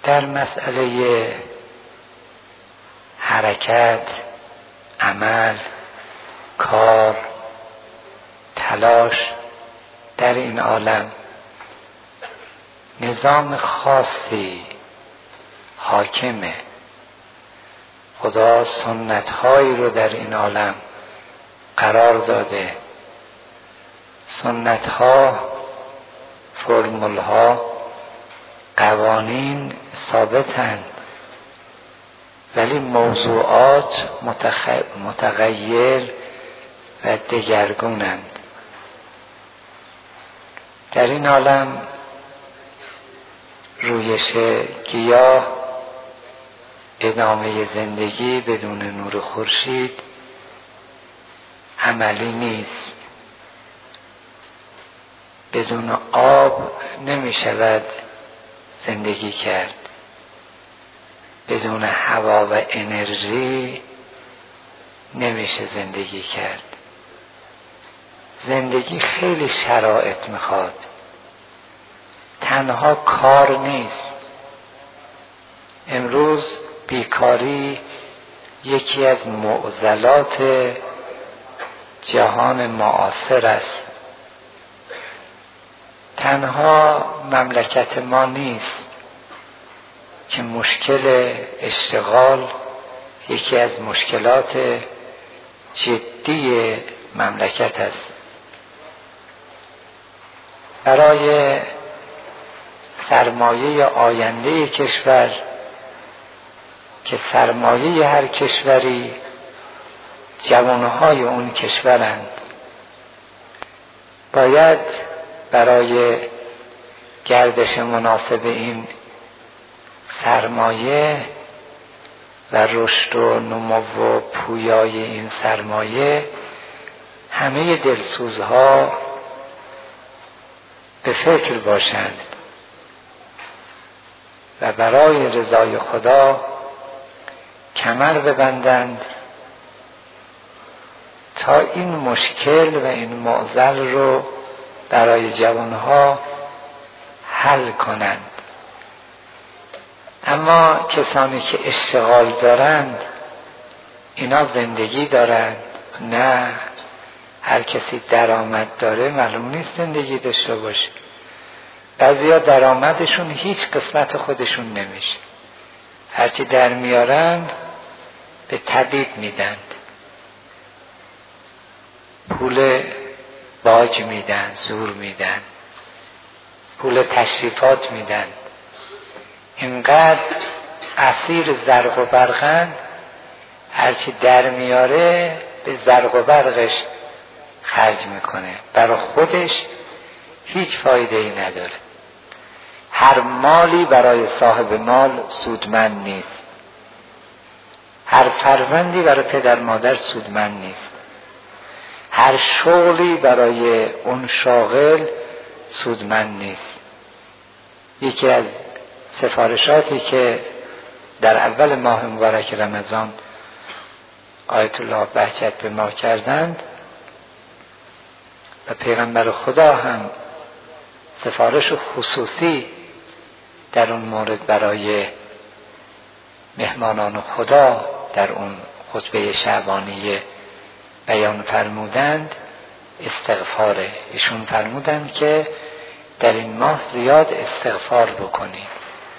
در مسئله حرکت، عمل، کار، تلاش در این عالم نظام خاصی حاکمه. خدا سنت‌هایی رو در این عالم قرار داده. سنت‌ها، فرمول‌ها، قوانین ثابتند، ولی موضوعات متغیر و دگرگونند. در این عالم رویش گیاه، ادامه زندگی بدون نور خورشید عملی نیست. بدون آب نمی شود زندگی کرد. بدون هوا و انرژی نمیشه زندگی کرد. زندگی خیلی شرایط میخواد. تنها کار نیست. امروز بیکاری یکی از معضلات جهان معاصر است. تنها مملکت ما نیست که مشکل اشتغال یکی از مشکلات جدی مملکت است. برای سرمایه آینده کشور که سرمایه هر کشوری جوانهای اون کشورند، باید برای گردش مناسب این سرمایه و رشد و نمو و پویای این سرمایه همه دلسوزها به فکر باشند و برای رضای خدا کمر ببندند تا این مشکل و این معضل رو برای جوانها حل کنند. اما کسانی که اشتغال دارند اینا زندگی دارند؟ نه، هر کسی درآمد داره معلوم نیست زندگی داشته باشه. بعضیا درآمدشون هیچ قسمت خودشون نمیشه، هرچی در میارند به طبیب میدند، پول باج میدن، زور میدن، پول تشریفات میدن. اینقدر اسیر زرق و برقن، هرچی در میاره به زرق و برقش خرج میکنه، برای خودش هیچ فایده ای نداره. هر مالی برای صاحب مال سودمند نیست. هر فرزندی برای پدر مادر سودمند نیست. هر شغلی برای اون شاغل سودمند نیست. یکی از سفارشاتی که در اول ماه مبارک رمضان آیت الله بهجت به ما کردند و پیغمبر خدا هم سفارش خصوصی در اون مورد برای مهمانان خدا در اون خطبه شعبانیه بیان فرمودند، استغفاره. ایشون فرمودند که در این ماه زیاد استغفار بکنید.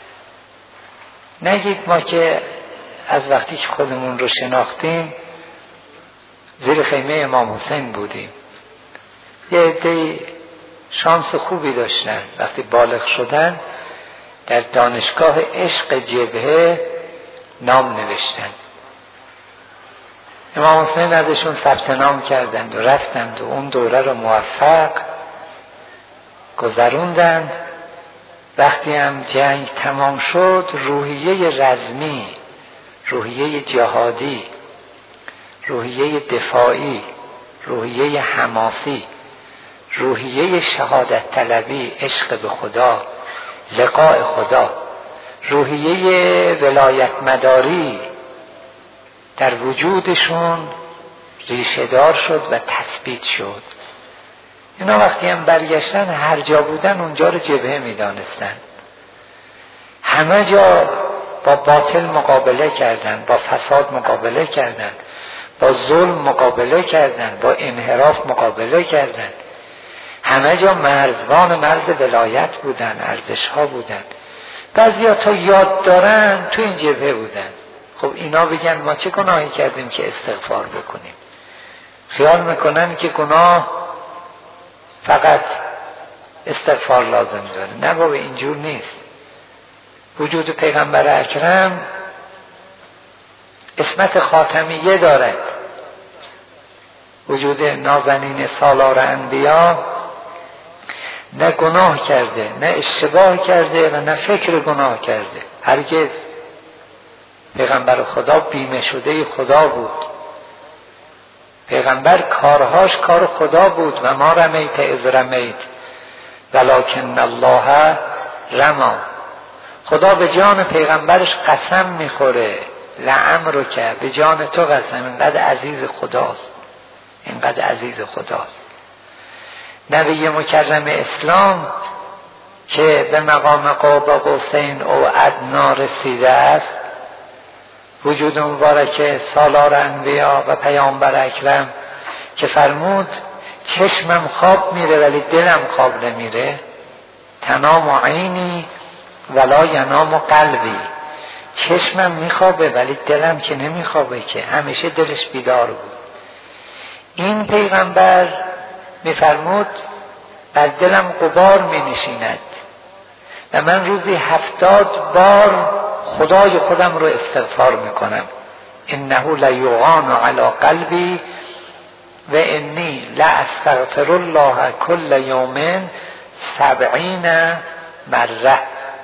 نگید ما که از وقتی که خودمون رو شناختیم زیر خیمه امام حسین بودیم. یه عده‌ای شانس خوبی داشتن، وقتی بالغ شدن در دانشگاه عشق جبهه نام نوشتن. امام حسین ازشون ثبت نام کردند و رفتند و اون دوره رو موفق گذروندند. وقتی هم جنگ تمام شد، روحیه رزمی، روحیه جهادی، روحیه دفاعی، روحیه حماسی، روحیه شهادت طلبی، عشق به خدا، لقاء خدا، روحیه ولایت مداری در وجودشون ریشه دار شد و تثبیت شد. اینا وقتی هم برگشتن هر جا بودن اونجا رو جبهه می دانستن. همه جا با باطل مقابله کردن، با فساد مقابله کردن، با ظلم مقابله کردن، با انحراف مقابله کردن. همه جا مرزبان مرز ولایت بودن، ارزش ها بودن. بعضیا تا یاد دارن تو این جبهه بودن. خب اینا بگن ما چه گناهی کردیم که استغفار بکنیم؟ خیال میکنن که گناه فقط استغفار لازم داره. نه بابا، اینجور نیست. وجود پیغمبر اکرم اسمت خاتمیه دارد. وجود نازنین سالار انبیا نه گناه کرده، نه اشتباه کرده و نه فکر گناه کرده. هرگز. پیغمبر خدا بیمه شده خدا بود. پیغمبر کارهاش کار خدا بود. و ما رمیت اذ رمیت ولکن الله رما. خدا به جان پیغمبرش قسم میخوره، لعمرک، به جان تو قسم. اینقدر عزیز خداست، اینقدر عزیز خداست. نبی مکرم اسلام که به مقام قاب قوسین او ادنا رسیده است، وجود مبارک سالار انبیا و پیامبر اکرم که فرمود چشمم خواب میره ولی دلم خواب نمیره، تنام عینی ولا ینام قلبی. چشمم میخوابه ولی دلم که نمیخوابه، که همیشه دلش بیدار بود. این پیغمبر میفرمود بر دلم غبار مینشیند و من روزی 70 بار خدای خودم رو استغفار میکنم. انه لیغان علی قلبی و انی لاستغفر الله کل یوم 70 مره.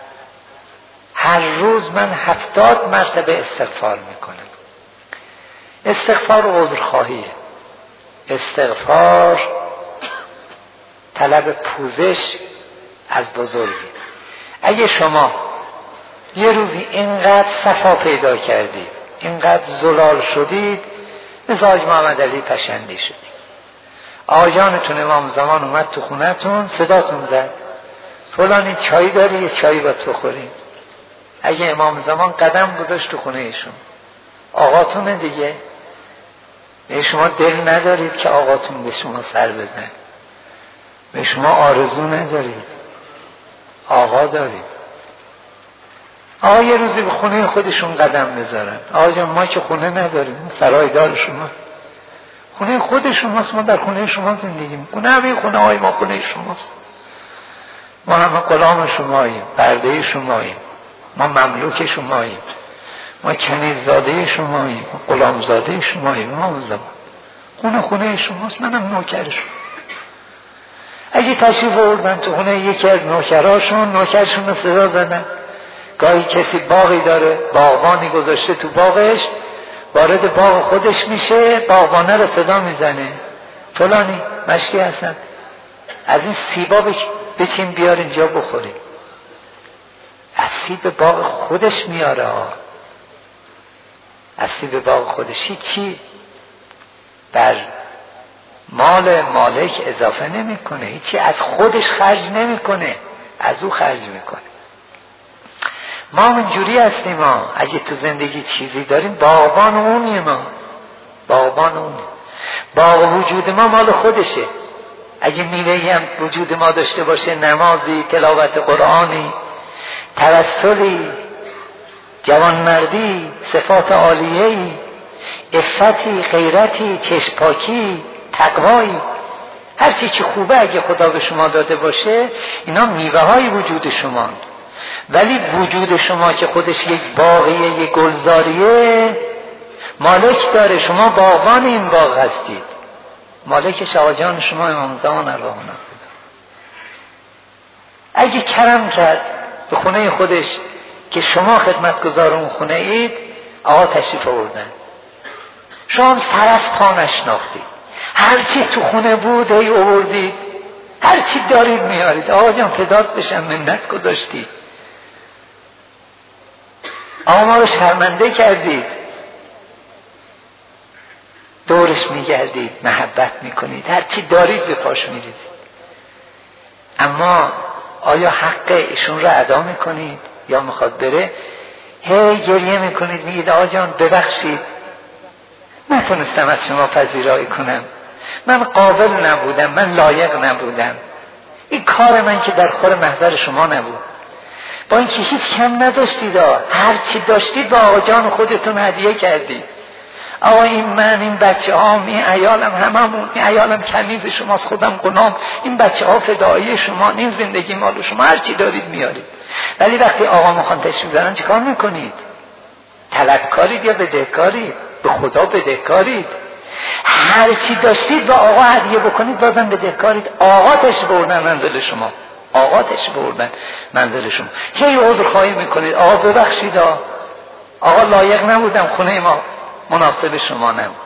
هر روز من 70 مرتبه استغفار میکنم. استغفار عذرخواهیه. استغفار طلب پوزش از بزرگی. اگه شما یه روزی اینقدر صفا پیدا کردید، اینقدر زلال شدید، مثل حاج محمد علی پشندی شدید، آجانتون امام زمان اومد تو خونتون صداتون زد فلانی چای داری؟ یه چایی باید بخورید. اگه امام زمان قدم گذاشت تو خونه ایشون، آقاتونه دیگه، به شما دل ندارید که آقاتون به شما سر بزن، به شما آرزو ندارید، آقا دارید. آقا یه روزی به خونه خودشون قدم بذارن. آقا جان ما که خونه نداریم، سرایدار شما، خونه خود شماست، ما در خونه شما زندگی میکنه، همین خونه های ما خونه شماست، ما همه غلام شماییم، برده شماییم، ما مملوک شماییم، ما کنیززاده شماییم، غلامزاده شماییم، ما زمان خونه شماست، منم نوکر شما. اگه تشریف آوردن تو خونه یکی از نوکرشون رو صدا زدن، گاهی کسی باغی داره، باغبانی گذاشته تو باغش، وارد باغ خودش میشه، باغبانه رو صدا میزنه فلانی مشکی هستن، از این سیبا بچین بیار اینجا بخوریم. از سیب باغ خودش میاره، از سیب باغ خودش. هیچی بر مال مالک اضافه نمیکنه، هیچی از خودش خرج نمیکنه، از او خرج میکنه. ما اینجوری هستیم. ما اگه تو زندگی چیزی داریم، باغبان اونیم، ما باغبان اونیم. باغ وجود ما مال خودشه. اگه میوه‌ای هم وجود ما داشته باشه، نمازی، تلاوت قرآنی، توسلی، جوانمردی، صفات عالیه‌ای، عفتی، غیرتی، چشم‌پاکی، تقوایی، هر چی که خوبه اگه خدا به شما داده باشه، اینا میوه‌های وجود شما. ولی وجود شما که خودش یک باغیه، یک گلزاریه، مالک داره، شما باغبان این باغ هستید. مالکش آقاجان شما امام زمان ارواحنا. اگه کرم کرد به خونه خودش که شما خدمتگزار اون خونه اید، آقا تشریف آوردن، شما سر از پا نشناختید، هرچی تو خونه بود هی آوردید، هرچی دارید میارید. آقا جان فدات بشم، منت گذاشتید، آقا ما رو شرمنده کردید، دورش میگردید، محبت میکنید، هرچی دارید به پاش میرید. اما آیا حق ایشون رو ادا میکنید؟ یا میخواد بره، هی گریه میکنید میگید آقا جان ببخشید نتونستم از شما پذیرایی کنم، من قابل نبودم، من لایق نبودم، این کار من که در خور محضر شما نبود. با اینکه هیچ کم نداشتید، هر چی داشتید با آقا جان خودتون هدیه کردید. آقا این من، این بچه ها، این عیالم، هممون، این عیالم کنیز شماست، خودم غلام، این بچه ها فدایی شما، این زندگی مال شما، هر چی دارید میارید. ولی وقتی آقا میخوان تشریف دارن چیکار میکنید؟ طلبکارید یا بدهکارید؟ به خدا بدهکارید. هر چی داشتید با آقا هدیه بکنید بازم بدهکارید. آقا تشریف بردن منزل شما، آقا تشریف بردن منزل شما، هی عذرخواهی میکنید آقا ببخشید، آقا لایق نبودم، خونه ما مناسب شما نبود.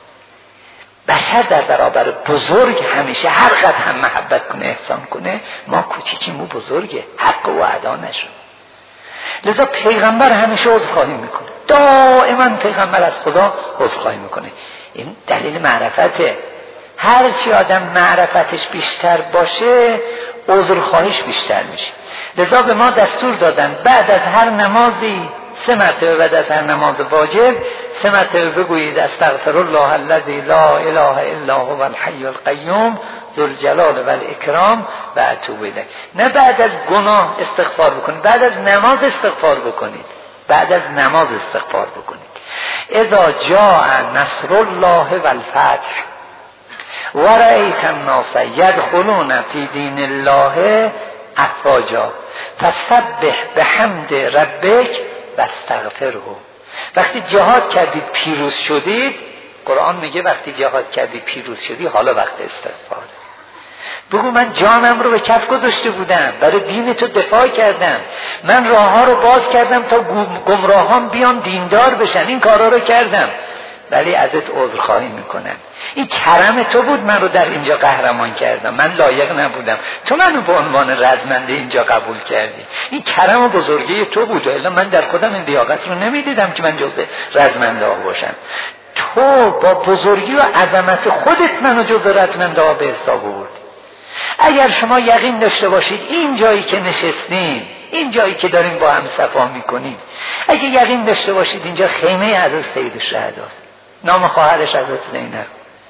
بشر در برابر بزرگ همیشه هر قدر هم محبت کنه احسان کنه، ما کوچیکیم و بزرگه، حق و ادا نشد. لذا پیغمبر همیشه عذرخواهی میکنه، دائما پیغمبر از خدا عذرخواهی میکنه. این دلیل معرفته. هر چی آدم معرفتش بیشتر باشه عذرخواهیش بیشتر میشه. لذا به ما دستور دادن بعد از هر نمازی 3 مرتبه، بعد از هر نماز واجب 3 مرتبه بگویید استغفر الله الذی لا اله الا هو الحی القیوم ذو الجلال و الاکرام و اتوب الیه. نه بعد از گناه استغفار بکنید، بعد از نماز استغفار بکنید، بعد از نماز استغفار بکنید. اذا جاء نصر الله والفتح و رأیت الناس یدخلون فی دین الله افواجا فسبح بحمد ربک و استغفره. وقتی جهاد کردید پیروز شدید، قرآن میگه وقتی جهاد کردید پیروز شدی حالا وقت استغفار. بگو من جانم رو به کف گذاشته بودم، برای دین تو دفاع کردم، من راه ها رو باز کردم تا گمراهان بیان دیندار بشن، این کارا رو کردم، ولی ازت عذرخواهی میکنم. این کرم تو بود من رو در اینجا قهرمان کردم، من لایق نبودم، تو منو به عنوان رزمنده اینجا قبول کردی، این کرم و بزرگی تو بود، الا من در خودم این لیاقت رو نمیدیدم که من جزء رزمنده ها باشم. تو با بزرگی و عظمت خودت منو جزء رزمنده ها به حساب آوردی. اگر شما یقین داشته باشید این جایی که نشستیم، این جایی که داریم با هم صفا میکنیم، اگه یقین داشته باشید اینجا خیمه حضرت سید الشهداست، نام خواهرش حضرت زینب،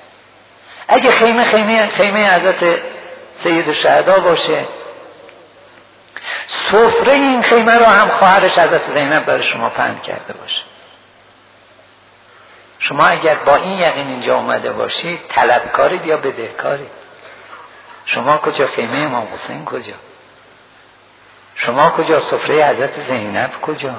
اگه خیمه حضرت سید الشهدا باشه، سفره این خیمه رو هم خواهرش حضرت زینب برای شما پهن کرده باشه. شما اگر با این یقین اینجا اومده باشید طلبکارید یا بدهکارید؟ شما کجا خیمه امام حسین کجا؟ شما کجا سفره حضرت زینب کجا؟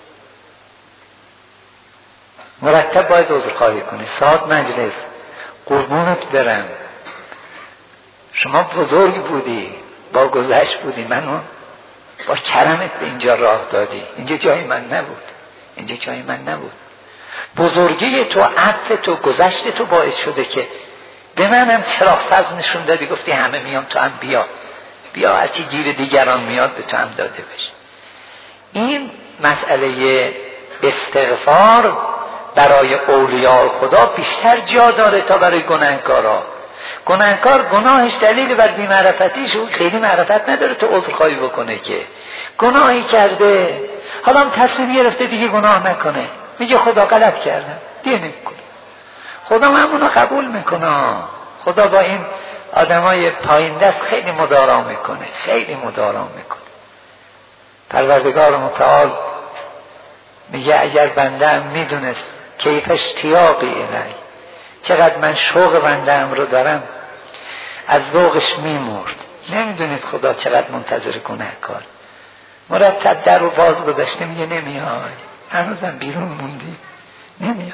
مرتب باید عذرخواهی کنی. ساعت مجلس قربونت برم، شما بزرگ بودی، با گذشت بودی، منو با کرمت به اینجا راه دادی، اینجا جای من نبود، اینجا جای من نبود. بزرگی تو، عطف تو، گذشت تو باعث شده که به منم چراغ سبز نشون دادی، گفتی همه میام تو هم بیا هرچی گیر دیگران میاد به تو هم داده بشه. این مسئله استغفار برای اولیاء خدا بیشتر جا داره تا برای گناهکارا. گناهکار گناهش دلیل بر بی‌معرفتیش، اون خیلی معرفت نداره تو عذرخواهی بکنه، که گناهی کرده حالا هم تصمیم گرفته دیگه گناه نکنه، میگه خدا غلط کردم، دیگه نمیکنه، خدا همونو قبول میکنه. خدا با این آدمای پایین دست خیلی مدارا میکنه، خیلی مدارا میکنه. پروردگار متعال میگه اگر بنده‌ام میدونست کیف اشتیاقی الی، چقدر من شوق بنده‌ام رو دارم، از ذوقش میمرد. نمیدونید خدا چقدر منتظر گناهکار. مرتب در رو باز گذاشته میگه نمیای، هنوزم بیرون موندی، نمیای.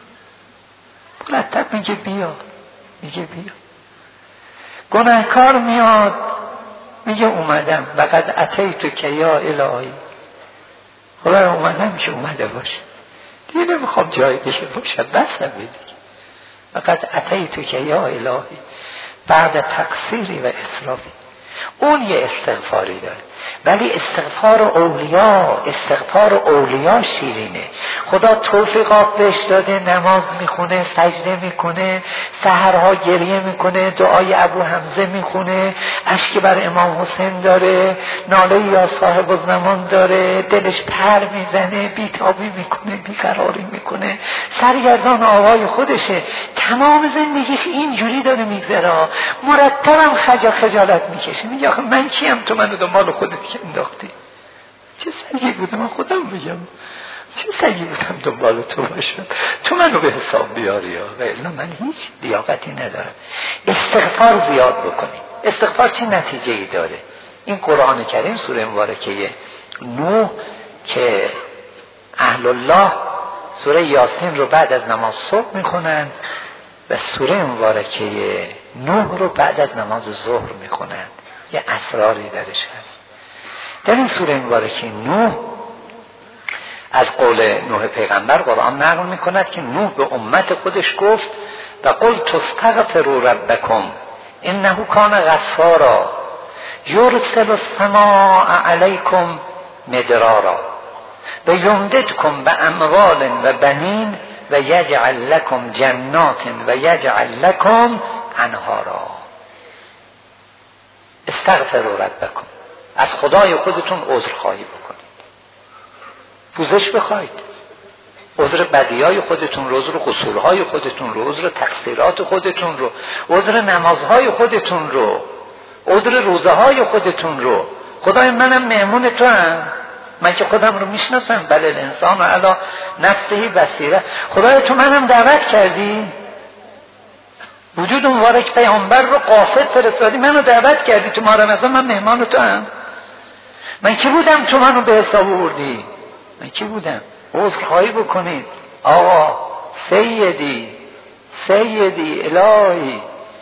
مرتب میگه بیا، میگه بیا. گناهکار میاد میگه اومدم، وقد اتیتو که یا الهی، خدا اومدم که اومده باشه، دیگه نمیخوام جای دیگه باشه، بسم دیگه. وقد اتیتو که یا الهی بعد تقصیری و اسرافی. اون یه استغفاری داره. ولی استغفار اولیا شیرینه. خدا توفیقات بهش داده، نماز میخونه، سجده میکنه، سحرها گریه میکنه، دعای ابو حمزه میخونه، اشک بر امام حسین داره، ناله یا صاحب الزمان داره، دلش پر میزنه، بیتابی میکنه، بیقراری میکنه، سرگردان آقای خودشه، تمام زندگیش اینجوری داره میگذره، مرتبم خجالت میکشه، میگه آخه من کیم تو منو دنبال خودت که انداختی؟ چه سگی بودم؟ من خودم بگم چه سگی بودم دنبال تو باشم، تو منو به حساب بیاری و الا من هیچ لیاقتی ندارم. استغفار زیاد بکنی. استغفار چه نتیجه ای داره؟ این قرآن کریم سوره مبارکه نوح که اهل الله سوره یاسین رو بعد از نماز صبح میخونند و سوره مبارکه نوح رو بعد از نماز ظهر میخونند. یه اسراری درش هست. در این سوره مبارکه نوح از قول نوح پیغمبر قرآن نقل میکند که نوح به امت خودش گفت و قلت استغفروا ربکم انه کان غفارا یرسل السماء علیکم مدرارا و یمددکم باموال و بنین و یجعل لکم جنات و یجعل لکم انهارا. استغفروا ربکم، از خدای خودتون عذرخواهی بکنید، پوزش بخواید، عذر بدیهای خودتون رو، عذر قصورهای خودتون رو، عذر تقصیرات خودتون رو، عذر نمازهای خودتون رو، عذر روزهای خودتون رو. خدای منم مهمون تو هم، من که خودم رو میشناسم، بله الانسان علی نفسه بصیره. خدای تو منم دعوت کردی، وجود مبارک پیامبر رو قاصد فرستادی، منو دعوت کردی تو رمضان، من مهمان تو هم. من کی بودم تو منو به حساب آوردی؟ من کی بودم؟ عذرخواهی بکنید. آقا سیدی الهی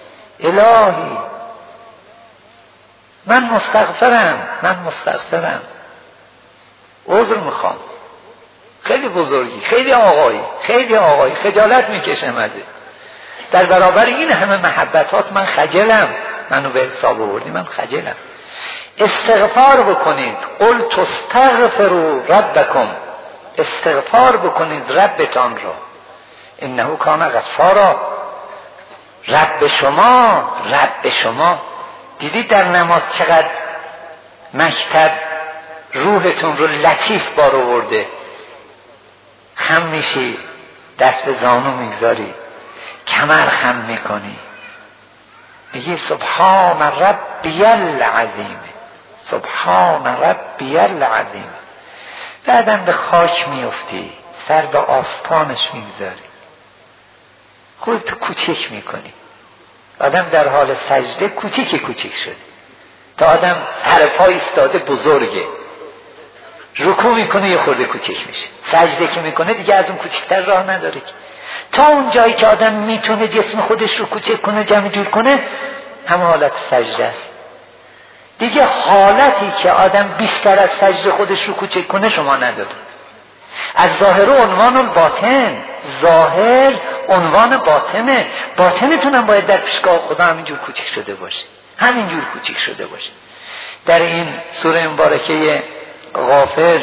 من مستغفرم، عذر میخوام، خیلی بزرگی، خیلی آقایی، خجالت میکشم ازت، در برابر این همه محبتات من خجلم، منو به حساب آوردی، من خجلم. استغفار بکنید. قل تستغفروا ربکم، استغفار بکنید ربتان رو، انه کان غفارا. رب شما دیدید در نماز چقدر مکتب روحتون رو لطیف بار آورده. خم میشی، دست به زانو میگذاری، کمر خم میکنی، میگی سبحان ربی العظیم، سبحان ربی العظیم. بعدم به خاک میفتی، سر به آستانش میگذاری، خودتو کوچیک میکنی. آدم در حال سجده کوچیک شده، تا آدم سر پای ایستاده بزرگه، رکوع میکنه یه خورده کوچیک میشه، سجده که میکنه دیگه از اون کوچیکتر راه نداره. تا اون جایی که آدم میتونه جسم خودش رو کوچیک کنه، جمع جور کنه، همه حالت سجده است. دیگه حالتی که آدم بیشتر از سجده خودش رو کوچیک کنه شما نداره. از ظاهر عنوان الباطن، ظاهر عنوان باطنه، باطنتون هم باید در پیشگاه خدا همینجور کوچیک شده باشه، همینجور کوچیک شده باشه. در این سوره مبارکه غافر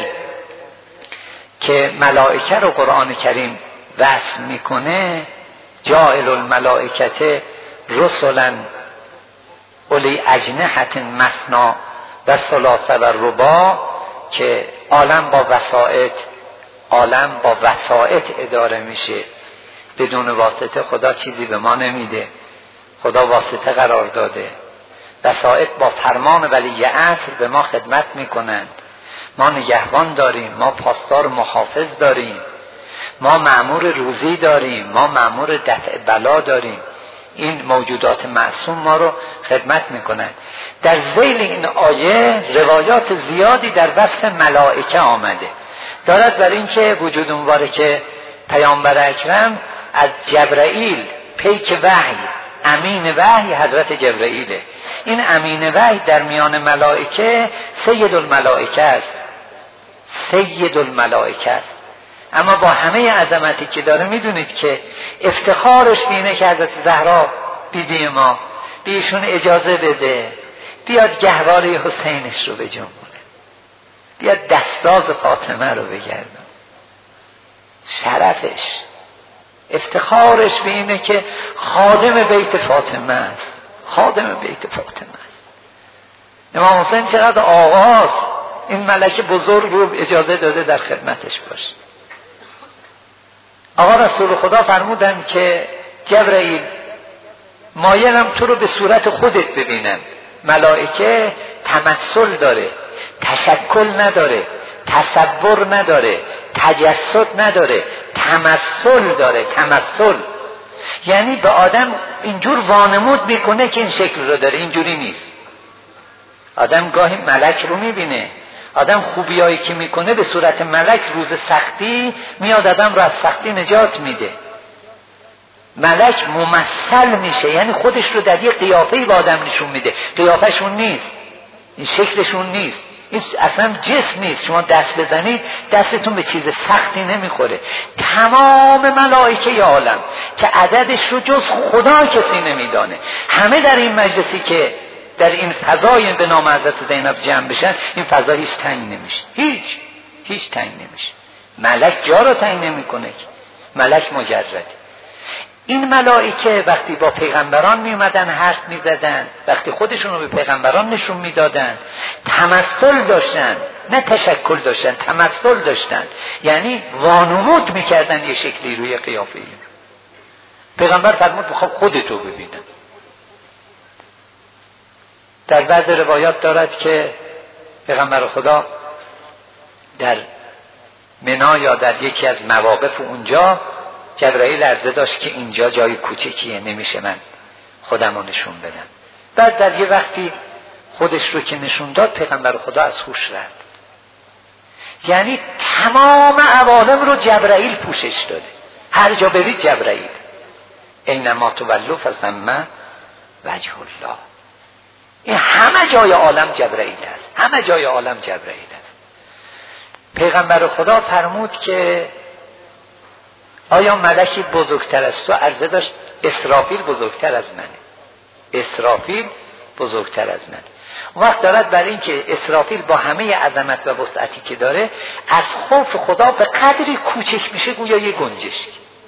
که ملائکه رو قرآن کریم وصف میکنه، جاعل الملائکه رسلا اولی اجنحة مثنی و ثلاث و رباع، که عالم با وسائط اداره میشه، بدون واسطه خدا چیزی به ما نمیده، خدا واسطه قرار داده. وسائط با فرمان ولی عصر به ما خدمت میکنند. ما نگهبان داریم، ما پاسدار محافظ داریم، ما مأمور روزی داریم، ما مأمور دفع بلا داریم. این موجودات معصوم ما رو خدمت میکنند. در ذیل این آیه روایات زیادی در وصف ملائکه آمده، دارد برای اینکه وجود مبارک پیامبر اکرم از جبرائیل پیک وحی، امین وحی حضرت جبرائیله. این امین وحی در میان ملائکه سید الملائکه است. اما با همه عظمتی که داره میدونید که افتخارش به اینه که حضرت زهرا بیبی ما به ایشون اجازه بده بیاد گهواره حسینش رو بجنبونه، بیاد دستاز فاطمه رو بگردن. شرفش، افتخارش به اینه که خادم بیت فاطمه است، خادم بیت فاطمه است. امام حسین چقدر آغاز این ملک بزرگ رو اجازه داده در خدمتش باشه. آقا رسول خدا فرمودن که جبرائیل مایلم تو رو به صورت خودت ببینم. ملائکه تمثل داره، تشکل نداره، تصور نداره، تجسد نداره، تمثل داره. تمثل یعنی به آدم اینجور وانمود میکنه که این شکل رو داره، اینجوری نیست. آدم گاهی ملک رو میبینه، آدم خوبیایی که میکنه به صورت ملک روز سختی میاد آدم رو از سختی نجات میده. ملک ممثل میشه، یعنی خودش رو در یه قیافه‌ای به آدم نشون میده. قیافه‌شون نیست، این شکلشون نیست، این اصلا جسم نیست. شما دست بزنید دستتون به چیز سختی نمیخوره. تمام ملائکه عالم که عددش رو جز خدا کسی نمیدانه، همه در این مجلسی که در این فضای به نام حضرت زینب جمع بشن، این فضا هیچ تنگ نمیشه، هیچ تنگ نمیشه. ملک جا رو تنگ نمیکنه، ملک مجرد. این ملائکه وقتی با پیغمبران می اومدن حرف می زدن، وقتی خودشون رو به پیغمبران نشون می دادن، تمثل داشتن، نه تشکل داشتن، تمثل داشتن، یعنی وانمود می کردن یه شکلی روی قیافه. پیغمبر فرمود بخواب خودتو ببینن. در بعض روایات دارد که پیغمبر خدا در منا یا در یکی از مواقف اونجا جبرائیل عرضه داشت که اینجا جای کوچکیه، نمیشه من خودم رو نشون بدم. بعد در یه وقتی خودش رو که نشون داد، پیغمبر خدا از هوش رفت. یعنی تمام عوالم رو جبرائیل پوشش داده. هر جا برید جبرائیل، اینما تولوا فثم وجه الله. این همه جای عالم جبرائیل است، همه جای عالم جبرائیل است. پیغمبر خدا فرمود که آیا ملکی بزرگتر از تو؟ عرضه داشت اسرافیل بزرگتر از منه، اسرافیل بزرگتر از منه. وقت دارد برای این که اسرافیل با همه عظمت و وسعتی که داره، از خوف خدا به قدری کوچک میشه گویا یه گنجشک.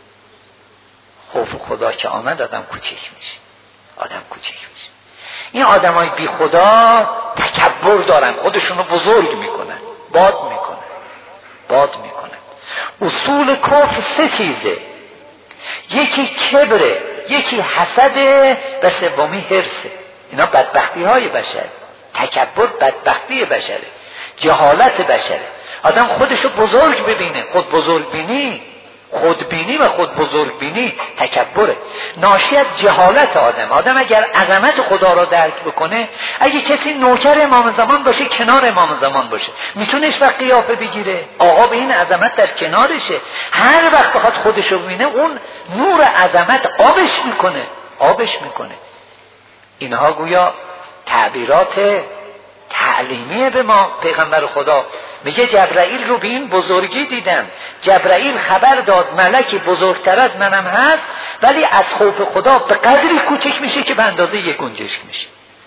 خوف خدا که آمد آدم کوچک میشه، آدم کوچک میشه. این آدمای بی خدا تکبر دارن، خودشونو بزرگ میکنن، باد میکنن. اصول کفر سه چیزه، یکی کبره، یکی حسده و سومی حرصه. اینا بدبختی های بشر. تکبر بدبختی بشره، جهالت بشره. آدم خودشو بزرگ ببینه. خودبینی و خود بزرگ بینی تکبره، ناشی از جهالت آدم. آدم اگر عظمت خدا را درک بکنه، اگه کسی نوکر امام زمان باشه کنار امام زمان باشه، میتونه هیچ وقت قیافه بگیره. آقا به این عظمت در کنارشه، هر وقت بخواد خودشو ببینه اون نور عظمت آبش میکنه. اینها گویا تعبیرات تعلیمیه به ما. پیغمبر خدا میگه جبرائیل رو به این بزرگی دیدم. جبرائیل خبر داد ملکی بزرگتر از منم هست، ولی از خوف خدا به قدری کوچک میشه که به اندازه یک گنجشک میشه.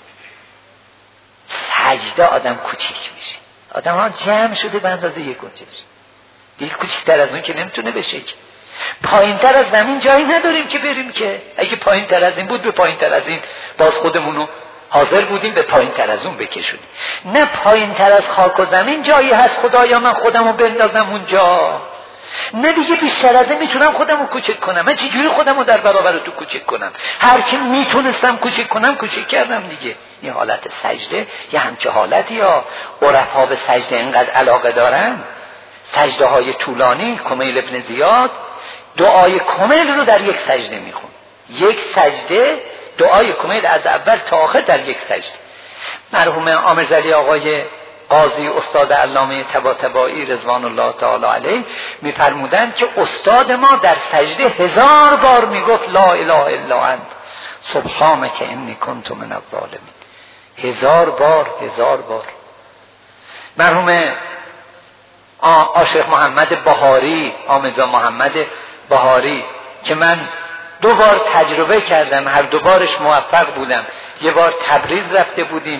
سجده آدم کوچک میشه، آدم ها جمع شده به اندازه یک گنجشک. دیگه کوچکتر از اون که نمیتونه بشه. پایین تر از زمین جایی نداریم که بریم، که اگه پایین تر از این بود به پایین تر از این باز خودمونو حاضر بودیم به پایین تر از اون بکشونیم. نه پایین تر از خاک و زمین جایی هست خدایا من خودمو بندازم اونجا، نه دیگه بیشتر از این میتونم خودمو کوچک کنم. من چجوری خودمو در برابر تو کوچک کنم؟ هر کی میتونستم کوچک کنم کوچک کردم دیگه. این حالت سجده یه همچه حالتی، یا عرفا به سجده اینقدر علاقه دارن، سجده های طولانی. کمیل ابن زیاد دعای کمیل رو در یک سجده میخون. یک سجده دعای کمیل از اول تا آخر در یک سجده. مرحوم آمرزلی آقای قاضی استاد علامه طباطبایی رضوان الله تعالی علیه میفرمودند که استاد ما در سجده 1000 بار میگفت لا اله الا انت سبحانک انی کنت من الظالمین. 1000 بار. مرحوم عاشق محمد بهاری، آمزا محمد بهاری، که من 2 بار تجربه کردم، هر 2 بارش موفق بودم. یه بار تبریز رفته بودیم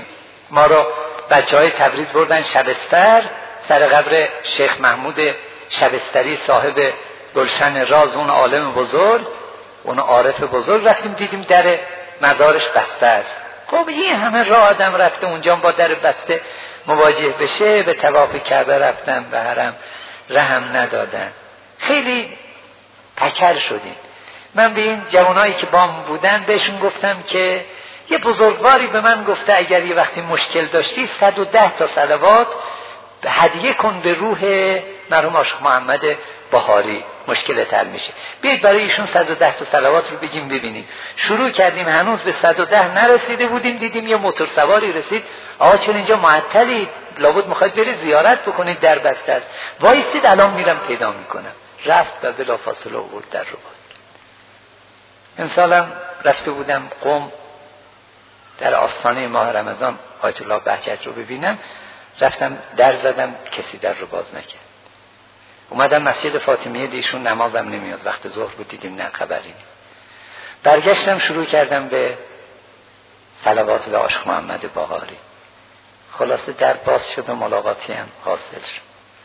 ما رو بچه‌های تبریز بردن شبستر سر قبر شیخ محمود شبستری صاحب گلشن راز، اون عالم بزرگ، اون عارف بزرگ. رفتیم دیدیم در مزارش بسته است. خب این همه راه آدم رفته اونجا با در بسته مواجه بشه. به طواف کعبه رفتم، به حرم رحم ندادن، خیلی پکر شدیم. من به این جوانایی که بام بودن بهشون گفتم که یه بزرگواری به من گفته اگر یه وقتی مشکل داشتی 110 تا صلوات هدیه کن به روح مرحوم عاشق محمد بهاری، مشکلت حل میشه. بیایید برای ایشون 110 تا صلوات رو بگیم ببینیم. شروع کردیم، هنوز به 110 نرسیده بودیم، دیدیم یه موتور سواری رسید. آقا چرا اینجا معطلید؟ لابد میخواید برید زیارت بکنید، در بسته است. وایستید الان میرم پیدا میکنم. رفت و بلافاصله آورد در رو باز. امسالم رفته بودم قم در آستانه ماه رمضان آیت الله بهجت رو ببینم، رفتم در زدم، کسی در رو باز نکرد. اومدم مسجد فاطمیه، دیشون نمازم نمیاد، وقت ظهر بود، دیدیم نه خبری. برگشتم شروع کردم به صلوات به عاشق محمد بهاری. خلاصه در باز شد و ملاقاتی هم حاصل شد.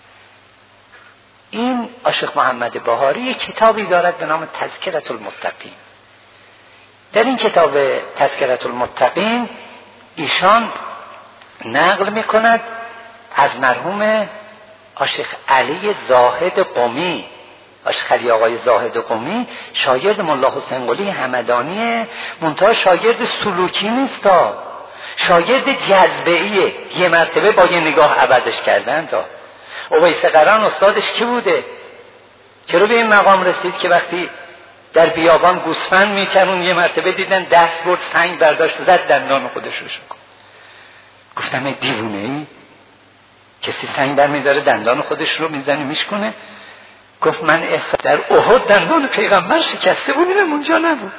این عاشق محمد بهاری یک کتابی دارد به نام تذکرة المتقین. در این کتاب تذکرة المتقین ایشان نقل میکند از مرحوم عاشق علی زاهد قمی. عاشق علی آقای زاهد قمی شاگرد ملا حسین قلی همدانیه، منتها شاگرد سلوکی نیستا، شاگرد جذبه‌ایه. یه مرتبه با یه نگاه عوضش کردن. تا اویس قرن استادش کی بوده؟ چرا به این مقام رسید که وقتی در بیابان گوسفند میچرون یه مرتبه دیدن دست برد سنگ برداشت زد دندان خودش رو شکن. گفتم ای دیوونه ای، کسی سنگ بر میداره دندان خودش رو میزنه میشکنه؟ گفت من در احد دندان پیغمبر شکسته بود، اینم اونجا نبود.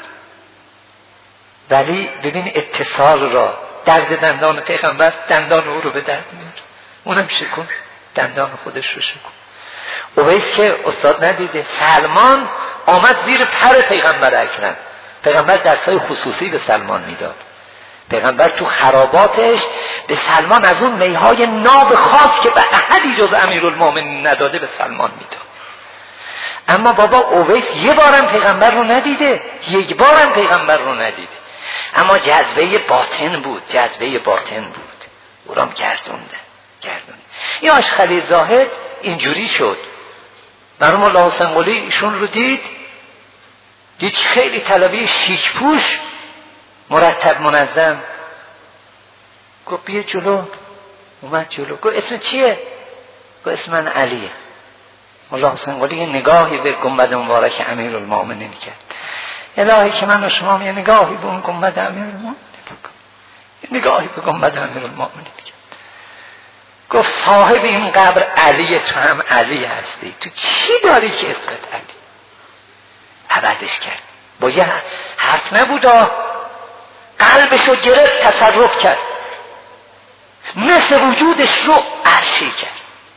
ولی ببین اتصال را، درد دندان پیغمبر دندان او رو به درد میاره، اونم شکن دندان خودش رو شکن. اویس که استاد ندیده، سلمان آمد زیر پر پیغمبر اکرم. پیغمبر درسای خصوصی به سلمان میداد. پیغمبر تو خراباتش به سلمان از اون میهای ناب خاص که به احدی جز امیرالمومنین نداده به سلمان میداد. اما بابا اویس یه بارم پیغمبر رو ندیده، یک بارم پیغمبر رو ندیده، اما جذبه باطن بود، جذبه باطن بود، او رام گردونده. این عاشق علی زاهد اینجوری شد. مرحوم الله حسین قلی ایشون رو دید خیلی طلبه شیک پوش، مرتب منظم. گفت بیا جلو. اومد جلو. گفت اسم چیه؟ گفت اسم من علیه. الله حسین قلی یه نگاهی به گنبد مبارک امیرالمومنین کرد. الهی که من و شما یه نگاهی به اون گنبد امیرالمومنین بکن، یه نگاهی به گنبد امیرالمومنین کرد. گفت صاحب این قبر علیه، تو هم علی هستی، تو چی داری که اسمت علی؟ عوضش کرد. با یه حرف نبودا، قلبشو گرفت، تصرف کرد، مثل وجودش رو عرشی کرد.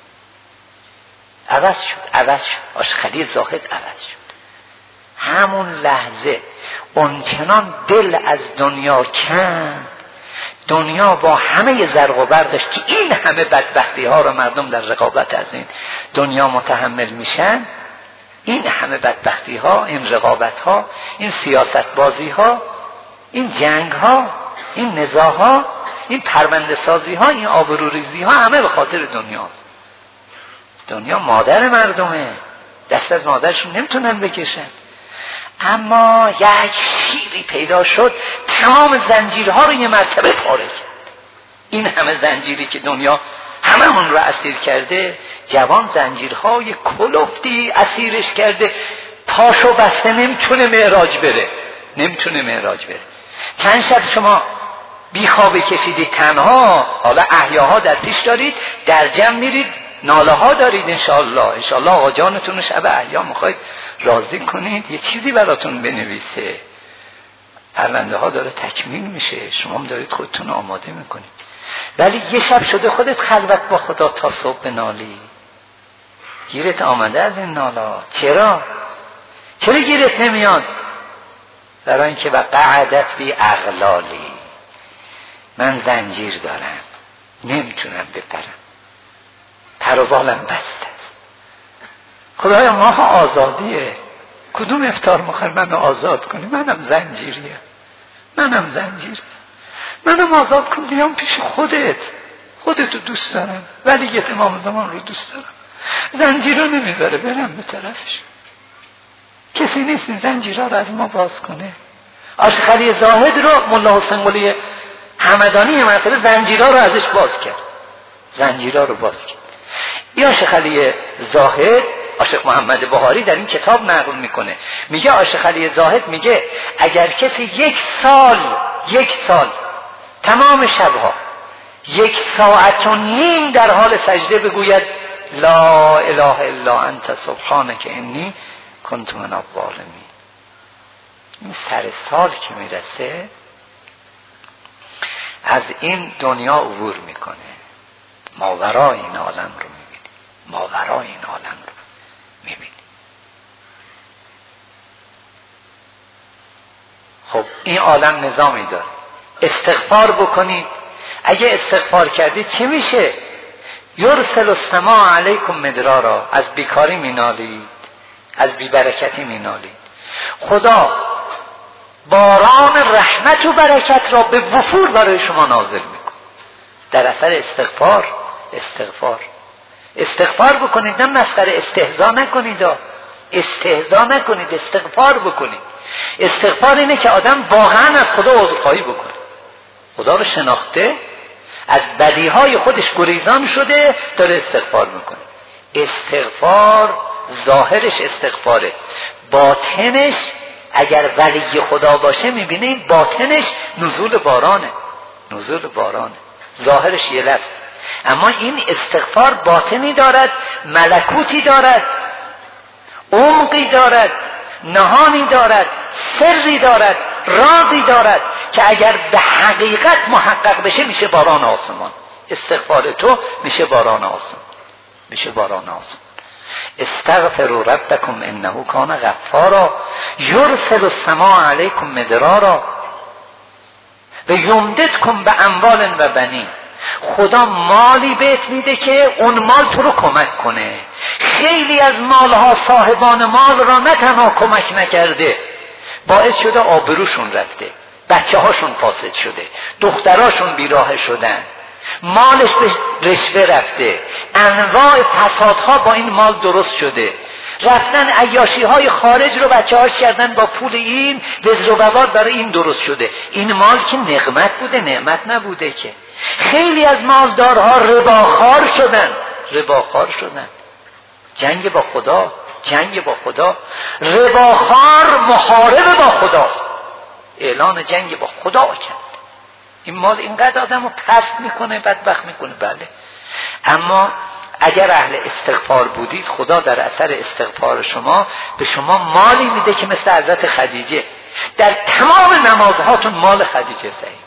عوض شد. عاشق علی زاهد عوض شد. همون لحظه اونچنان دل از دنیا کند، دنیا با همه زرق و برقش که این همه بدبختی ها رو مردم در رقابت از این دنیا متحمل میشن، این همه بدبختی ها، این رقابت ها، این سیاست بازی ها، این جنگ ها، این نزاع ها، این پرونده سازی ها، این آبروریزی ها، همه به خاطر دنیاست. دنیا مادر مردمه، دست از مادرشون نمیتونن بکشن. اما یک شیری پیدا شد تمام زنجیرها رو یه مرتبه پاره کرد. این همه زنجیری که دنیا همه اون رو اسیر کرده، جوان زنجیرهای کلفتی اسیرش کرده، پاشو بسته نمیتونه معراج بره. چند شب شما بیخوابه کشیدید تنها، حالا احیاها در پیش دارید، در جمع میرید، ناله ها دارید، انشاءالله آقا جانتون شب احیا میخواید راضی کنید یه چیزی براتون بنویسه. پرونده ها داره تکمیل میشه، شما هم دارید خودتون آماده میکنید، ولی یه شب شده خودت خلوت با خدا تا صبح بنالی. گیرت آمده از این نالا. چرا گیرت نمیاد؟ برای اینکه و قعدت بی اغلالی، من زنجیر دارم، نمیتونم بپرم، پر و بالم بسته است. خدایا ماه آزادیه، کدوم افطار میخوای منو آزاد کنی؟ منم زنجیریم، منم آزاد کن، بیام پیش خودتو دوست دارم، ولی امام زمان رو دوست دارم. زنجیرها نمیذاره برم به طرفش. کسی نیست این زنجیرها رو از ما باز کنه. عاشق علی زاهد رو ملا حسین قلی همدانی مرتبه زنجیرها رو ازش باز کرد. یا عاشق علی زاهد، عاشق محمد بهاری در این کتاب نقل میکنه، میگه عاشق علی زاهد میگه اگر کسی یک سال تمام شبها 1.5 ساعت در حال سجده بگوید لا اله الا انت سبحانک انی کنت من الظالمین، این سر سال که میرسه از این دنیا عبور میکنه، ماورای این عالم رو میبینی. خب این عالم نظامی داره. استغفار بکنید. اگه استغفار کردید چی میشه؟ یرسل السماء علیکم مدرارا، از بیکاری مینالید، از بیبرکتی مینالید. خدا باران رحمت و برکت را به وفور برای شما نازل میکن در اثر استغفار بکنید. نه مسخره، استهزا نکنید، استغفار بکنید. استغفار اینه که آدم واقعا از خدا عذرخواهی بکنه، خدا رو شناخته، از بدیهای خودش گریزان شده، داره استغفار میکنه. استغفار ظاهرش استغفاره، باطنش اگر ولی خدا باشه میبینه این باطنش نزول بارانه. ظاهرش یه لفظ، اما این استغفار باطنی دارد، ملکوتی دارد، عمقی دارد، نهانی دارد، سری دارد، رازی دارد که اگر به حقیقت محقق بشه میشه باران آسمان. استغفار تو میشه باران آسمان. استغفروا ربکم انه کان غفارا یرسل السماء علیکم مدرارا و یمددکم باموال و بنین. خدا مالی بهت میده که اون مال تو رو کمک کنه. خیلی از مالها صاحبان مال را نه تنها کمک نکرده، باعث شده آبروشون رفته، بچه هاشون فاسد شده، دختراشون بیراه شدن، مالش به رشوه رفته، انواع فسادها با این مال درست شده، رفتن عیاشی های خارج رو بچه هاش کردن با پول این، وزر و وبال برای این درست شده. این مال که نقمت بوده، نعمت نبوده که. خیلی از مالدارها رباخوار شدن. جنگ با خدا. رباخوار محارب با خداست، اعلان جنگ با خدا کرد. این مال اینقدر آدم رو پست میکنه، بدبخت میکنه. بله، اما اگر اهل استغفار بودید، خدا در اثر استغفار شما به شما مالی میده که مثل حضرت خدیجه در تمام نمازهاتون مال خدیجه زدید.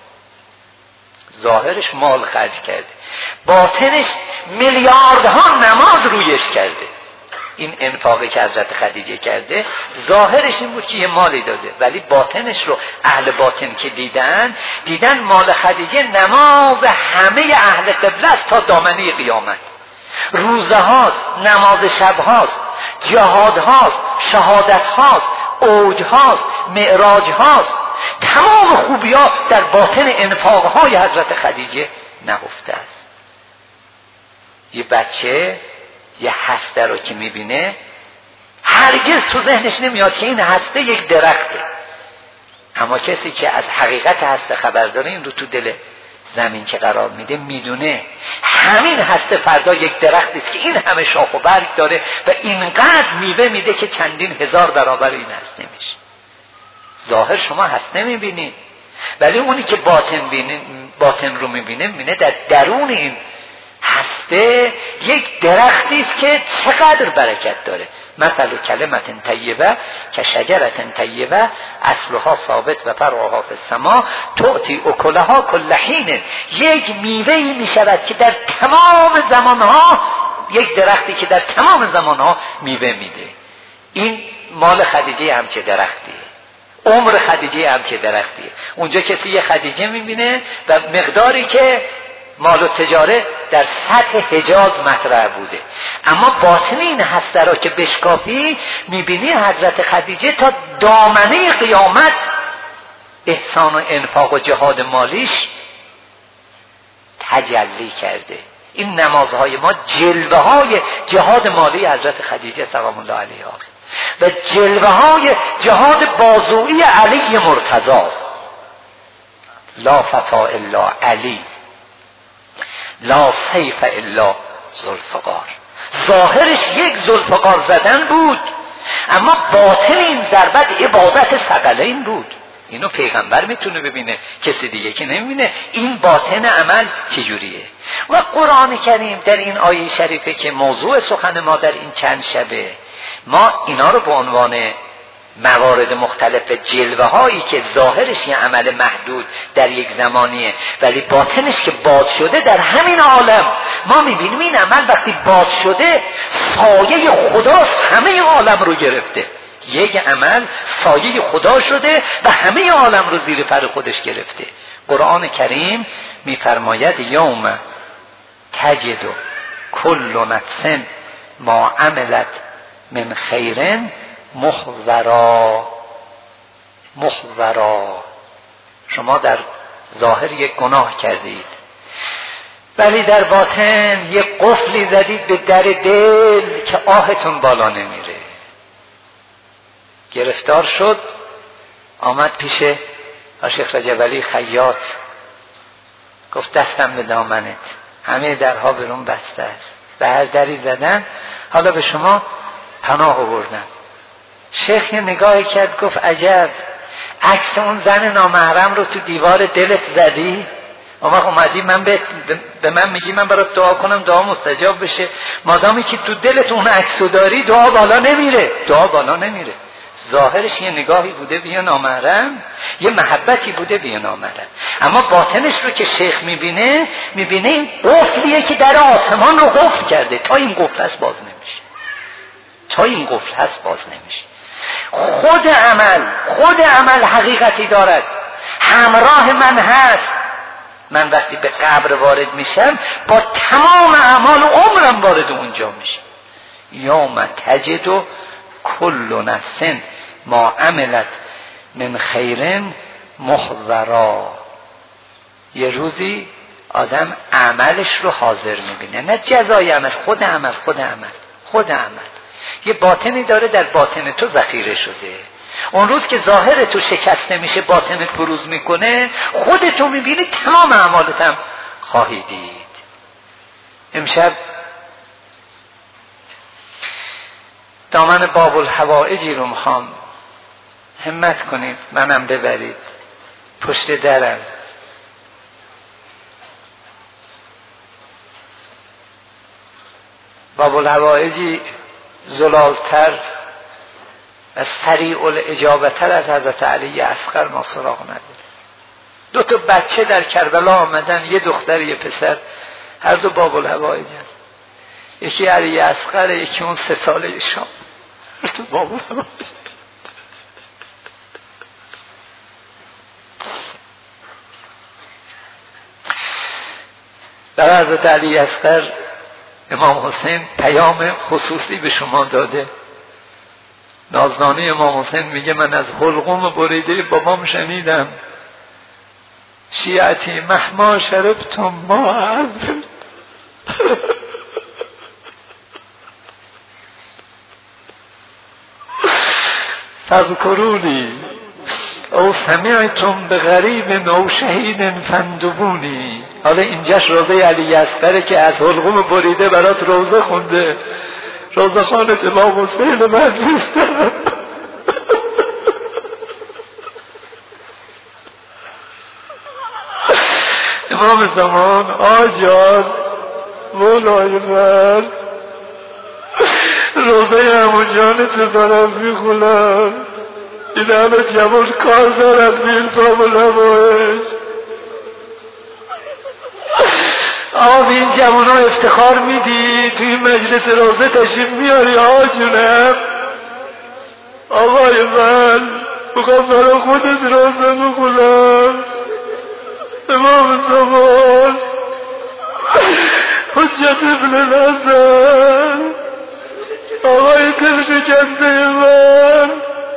ظاهرش مال خرج کرده، باطنش میلیاردها نماز رویش کرده. این انفاقی که حضرت خدیجه کرده ظاهرش این بود که یه مالی داده، ولی باطنش رو اهل باطن که دیدن مال خدیجه نماز همه اهل قبله است تا دامنه قیامت. روزه هاست، نماز شب هاست، جهاد هاست، شهادت هاست، اوج هاست، معراج هاست. تمام خوبی ها در باطن انفاق های حضرت خدیجه نهفته است. یه بچه یه هسته رو که میبینه هرگز تو ذهنش نمیاد که این هسته یک درخته، اما کسی که از حقیقت هسته خبر داره، این رو تو دل زمین که قرار میده، میدونه همین هسته فردا یک درختی است که این همه شاخ و برگ داره و اینقدر میوه میده که چندین هزار برابر این هسته میشه. ظاهر شما هسته میبینید، ولی اونی که باطن رو میبینه در درون این هسته یک درختی است که چقدر برکت داره. مثل کلمت طیبه که شجرت طیبه اصلها ثابت و فرعها فی السماء تؤتی اکلها کل حین. یک میوه‌ای میشود که در تمام زمانها، یک درختی که در تمام زمانها میوه میده. این مال خدیجه همچه درختیه. عمر خدیجه هم که درختیه. اونجا کسی یه خدیجه میبینه و مقداری که مال و تجاره در سطح حجاز مطرح بوده، اما باطن این هسته را که بشکافی میبینی حضرت خدیجه تا دامنه قیامت احسان و انفاق و جهاد مالیش تجلی کرده. این نمازهای ما جلوه های جهاد مالی حضرت خدیجه سلام الله علیها و جلوه های جهاد بازویی علی مرتضی است. لا فتا الا علی، لا سیف الا ذوالفقار. ظاهرش یک ذوالفقار زدن بود، اما باطن این ضربت عبادت ثقلین بود. اینو پیغمبر میتونه ببینه، کسی دیگه که نمیبینه. این باطن عمل چجوریه؟ و قرآن کریم در این آیه شریفه که موضوع سخن ما در این چند شبه، ما اینا رو به عنوان موارد مختلف جلوه هایی که ظاهرش یه عمل محدود در یک زمانیه ولی باطنش که باز شده در همین عالم، ما میبینیم این عمل وقتی باز شده سایه خداست، همه عالم رو گرفته. یک عمل سایه خدا شده و همه عالم رو زیر پر خودش گرفته. قرآن کریم میفرماید یوم تجد کل نفس ما عملت من خیر محضرا. شما در ظاهر یک گناه کردید ولی در باطن یک قفلی زدید به در دل که آهتون بالا نمیره. گرفتار شد، آمد پیش شیخ رجب علی خیاط، گفت دستم به دامنت، همه درها برون بسته است، به هر دری زدن، حالا به شما پناه آوردم. شیخ یه نگاهی کرد، گفت عجب، عکس اون زن نامحرم رو تو دیوار دلت زدی؟ اما اومدی به من میگی من برات دعا کنم دعا مستجاب بشه، مادامی که تو دلت اون عکسو داری دعا بالا نمیره. ظاهرش یه نگاهی بوده به یه نامحرم، یه محبتی بوده به یه نامحرم، اما باطنش رو که شیخ میبینه این قفلیه که در آسمان رو قفل کرده، تا این قفل هست باز نمیشه. خود عمل حقیقتی دارد، همراه من هست. من وقتی به قبر وارد میشم با تمام اعمال عمرم وارد اونجا میشم. یوم تجد کل نفس ما عملت من خیر محضرا. یه روزی آدم عملش رو حاضر میبینه، نه جزای عمل، خود عمل. یه باطنی داره در باطن تو ذخیره شده. اون روز که ظاهر تو شکسته میشه، باطنت بروز میکنه، خودتو میبینی، تمام اعمالت هم خواهی دید. امشب دامن باب الحوائجی رو میخوام همت کنید منم ببرید پشت درم. باب الحوائجی زلالتر و سریع الاجابتر از حضرت علی اصغر ما سراغ نداره. 2 تا بچه در کربلا آمدن، یه دختر یه پسر، هر دو باب الحوائج هست. یکی علی اصغر، یکی اون 3 ساله شام. تو باب الحوائج در حضرت علی اصغر امام حسین پیام خصوصی به شما داده. نازنانه امام حسین میگه من از حلقوم بریده بابام شنیدم شیعتی مهما شربتم ما عذر فذکرونی او سمعتم به غریب او شهید فندبونی. حالا اینجاش روزه علی اصغر که از حلقوم بریده برات روزه خونده، روزه خانت امام حسین مجلس دارم. امام زمان آجان مولای من روزه همون جانت دارم میخونم، این همه جوان کار دارم بیل باب الحوائج. آقا این جوان ها افتخار میدی توی مجلس روزه تشریف میاری آقا جونم. آقای من بخوام برای خودش رازم بخونم. امام زمان حجت ابن الحسن آقای دل شکنده من،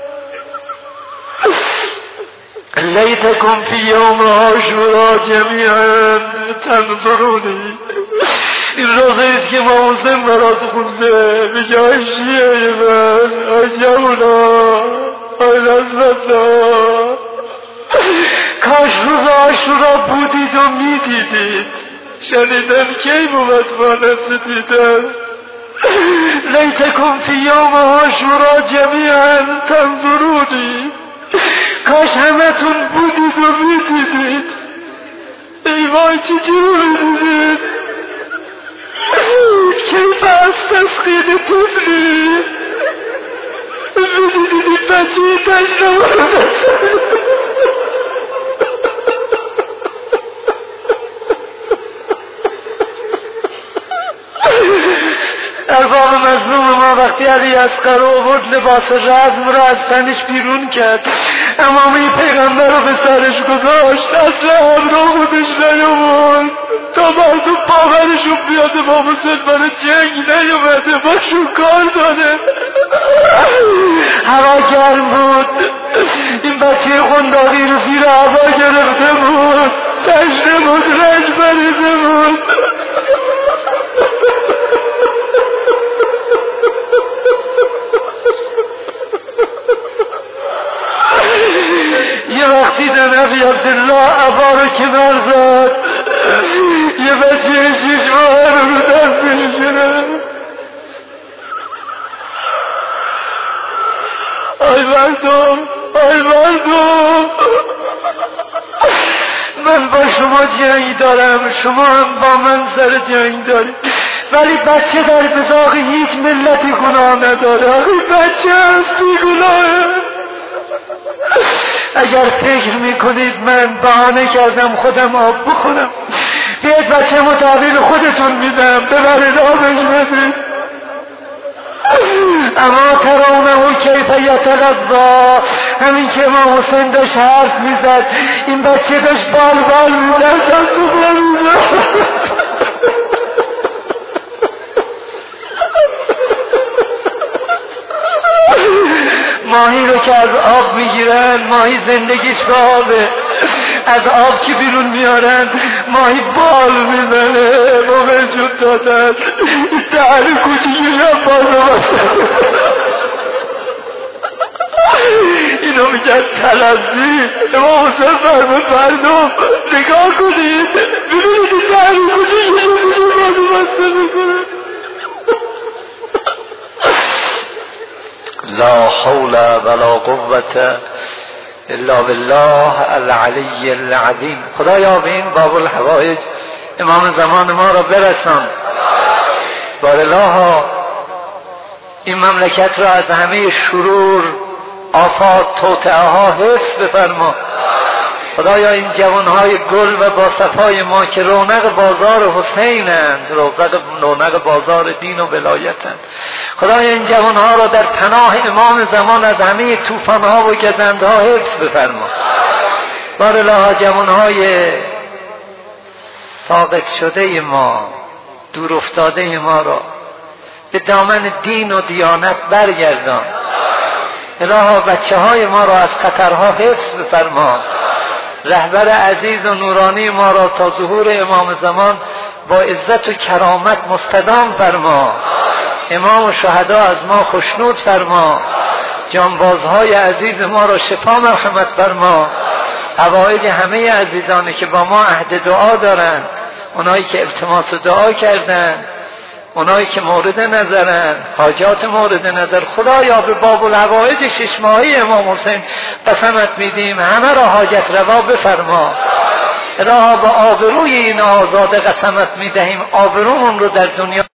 لیتکم فی یوم عاشورا جمیعا تنظرونی. این روزه ایست که امام حسین برات خونده، میگه آی شیعه من، آی جوونا، آی نزمتا، کاش روز عاشورا بودید و میدیدید. شنیدن کی بود مانت دیدن. لیتکم فی یوم عاشورا جمیعا تنظرونی، کاش همتون بودید و میدیدید. ای وای چجوری میدیدید. کیف استسقین طفلی، میدیدید این بچه تشنه ارباب مظلوم ما وقتی علی اصغر آورد لباس رزم را از تنش بیرون کرد، امامه پیغمبر رو به سرش گذاشت، اصلا ابرا خودش نیاورد تا مردم باورشون بیاد امام حسین برای جنگ نیومده، باشون کار داره. هوا گرم بود، این بچه قنداقی رو زیر هوا گرفته بود، تشنه بود، رنج بریده بود. یه وقتی دن ابی عبدالله عبا رو کنار زد، یه بچه 6 ماه رو دست میشه. آی مردم، آی مردم، من با شما جنگ دارم، شما هم با من سر جنگ دارید، ولی بچه در بزاق هیچ ملتی گناه نداره. آخی بچه هست بی گناهه. اگر فکر میکنید من بهانه کردم خودم آب بخورم، بیاید بچه متحویل خودتون میدم، ببرید آبش بدید. اما ترونه کیف یتغذا، همین که امام حسین داشت حرف میزد، این بچه داشت بال میزد، دست میزد. ماهی رو که از آب میگیرن، ماهی زندگیش به آبه، از آب که بیرون میارن ماهی بال میزنه، موقع جود دادن دهن کوچیکی هم باز اینو میگن تلزی. امام حسین فرمود مردم نگاه کنید، ببینید این دهن کوچیکی هم باز بسته میکنه. لا حول ولا قوة الا بالله العلی العظیم. خدایا به این باب الحوائج امام زمان ما را برسان. بارالله این مملکت را از همه شرور، آفات، توطئه ها حفظ بفرما. خدایا این جوانهای گل و با صفای ما که رونق بازار حسینند، رونق بازار دین و ولایتند، خدایا این جوانها را در پناه امام زمان از همه طوفانها و گزندها حفظ بفرما. بارالله جوانهای ساقط شده ما، دور افتاده ما را به دامن دین و دیانت برگردان. الها بچه های ما را از خطرها حفظ بفرما. رهبر عزیز و نورانی ما را تا ظهور امام زمان با عزت و کرامت مستدام فرما. امام و شهدا از ما خشنود فرما. جانبازهای عزیز ما را شفا مرحمت فرما. حوائج همه عزیزانی که با ما عهد دعا دارند، اونایی که التماس دعا کردند، اونایی که مورد نظرن، حاجات مورد نظر، خدایا به باب الحوائج 6 ماهی امام حسین قسمت میدیم همه را حاجت روا بفرما. الها با آبروی این آزاده قسمت میدهیم آبرومون رو در دنیا